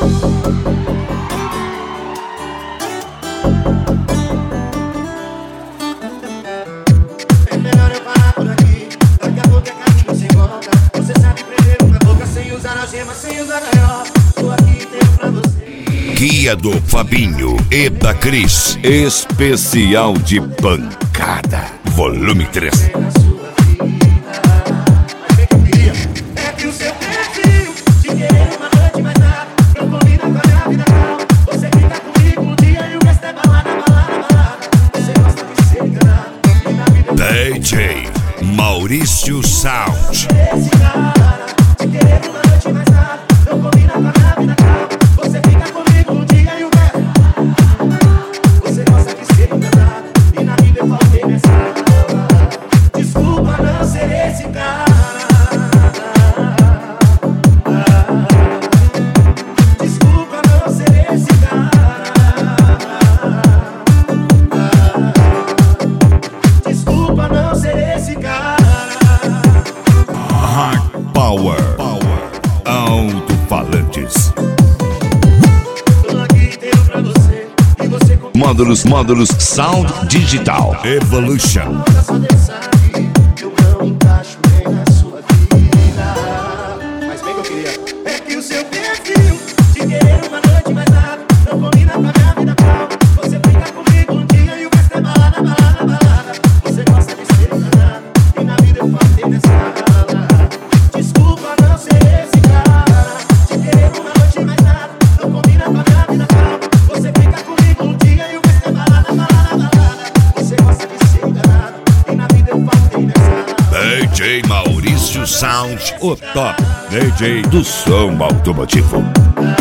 É melhor eu parar por aqui. Daqui a pouco é caminho sem volta. Você sabe prender uma boca sem usar algema, sem usar gaiola. Tô aqui inteiro pra você. Guia do Fabinho e da Cris. Especial de pancada. Volume 3. Na sua vida. Mas bem que eu queria. É que o seu perfil de querer uma noite mais nada não combina com a minha vida real. Você fica comigo um dia e o resto é balada, balada, balada. Você gosta de ser enganado e na vida eu DJ Maurício Sound. esse cara de querer uma noite mais nada não combina com a minha vida real. Você fica comigo um dia e o resto. Você gosta de ser enganado e na vida eu faltei nessa aula. Desculpa não ser esse cara. Desculpa não ser esse cara. Desculpa não ser esse cara. Hard Power. Alto-falantes. Tô aqui inteiro pra você e você com Módulos Sound Digital Evolution. só Deus sabe. Eu não encaixo nem na sua vida. Mas bem que eu queria. É que o seu perfil de querer uma noite mais nada não combina com a minha vida real. Você brinca comigo um dia e o resto é balada, balada, balada. Você gosta de ser enganado e na vida eu faltei nessa aula. Desculpa não ser esse cara de querer uma noite mais nada não combina com a minha vida real. Você brinca comigo um dia e o resto é balada, balada, balada. Você gosta de ser enganado e na vida eu faltei nessa aula. DJ Maurício Sound, o top DJ do som automotivo.